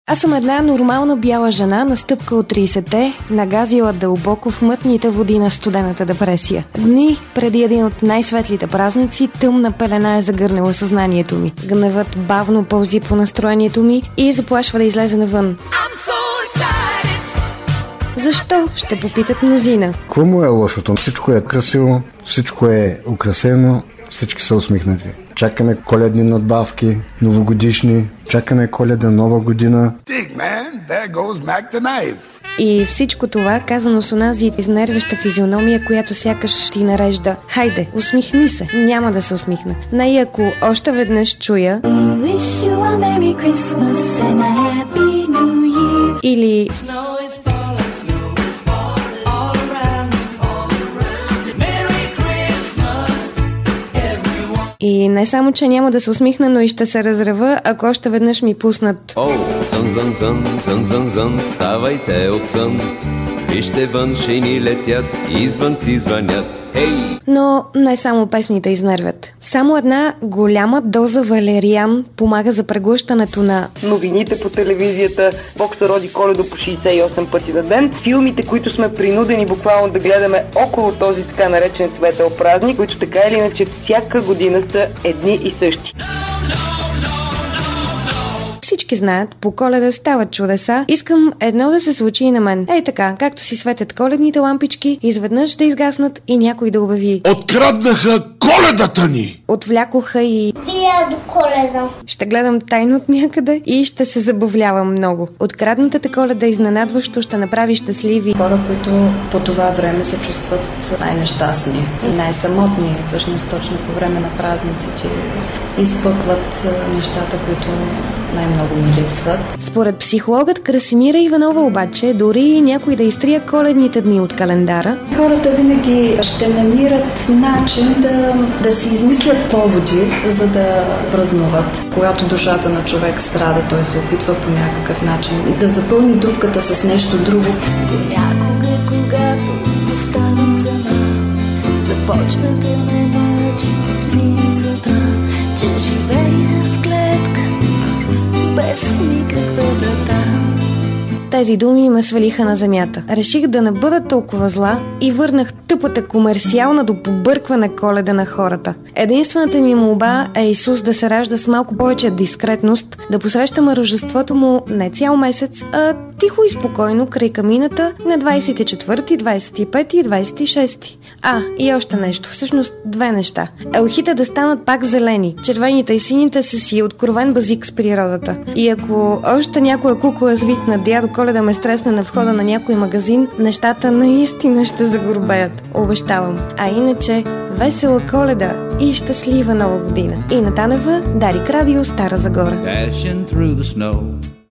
Аз съм една нормална бяла жена, настъпка от 30-те, нагазила дълбоко в мътните води на студената депресия. Дни преди един от най-светлите празници, тъмна пелена е загърнала съзнанието ми. Гневът бавно пълзи по настроението ми и заплашва да излезе навън. Защо? Ще попитат мнозина. Какво му е лошото? Всичко е красиво, всичко е украсено, всички са усмихнати. Чакаме коледни надбавки, новогодишни, чакаме Коледа, Нова година. И всичко това казано с онази изнервеща физиономия, която сякаш ти нарежда: хайде, усмихни се. Няма да се усмихна. И ако още веднъж чуя или и не само, че няма да се усмихна, но и ще се разрева, ако още веднъж ми пуснат: О, сън, ставайте от сън. Вижте вън, шейни летят, извънци звънят. Хей! Но не само песните изнервят. Само една голяма доза валериан помага за преглъщането на новините по телевизията, Бокса роди Коледа по 68 пъти на ден, филмите, които сме принудени буквално да гледаме около този така наречен светъл празник, които така или иначе всяка година са едни и същи. Всички знаят, по Коледа стават чудеса. Искам едно да се случи и на мен. Ей така, както си светят коледните лампички, изведнъж да изгаснат и някой да обяви: откраднаха Коледата ни! Отвлякоха и Вия до Коледа. ще гледам тайно от някъде и ще се забавлявам много. Откраднатата Коледа изненадващо ще направи щастливи хора, които по това време се чувстват най-нещастни и най-самотни. Всъщност точно по време на празниците изпъкват нещата, които най-много ми липсват. Според психологът Красимира Иванова обаче, дори и някой да изтрия коледните дни от календара, хората винаги ще намират начин да си измислят поводи, за да празнуват. Когато душата на човек страда, той се опитва по някакъв начин да запълни дупката с нещо друго. Понякога, когато оставам сама, започва да ме мъчи мисълта, че живея в клетка без никаква врата. тези думи ме свалиха на земята. Реших да не бъда толкова зла и върнах тъпата комерциална до побъркване Коледа на хората. Единствената ми молба е Исус да се ражда с малко повече дискретност, да посрещаме рождеството му не цял месец, а тихо и спокойно край камината на 24, 25 и 26. И още нещо, всъщност две неща. Елхите да станат пак зелени, червените и сините са си откровен базик с природата. И ако още някоя кукла свит на дядо Коледа ме стресне на входа на някой магазин, нещата наистина ще загорбеят. Обещавам. А иначе, весела Коледа и щастлива Нова година. И на Танева, Дарик Радио, Стара Загора.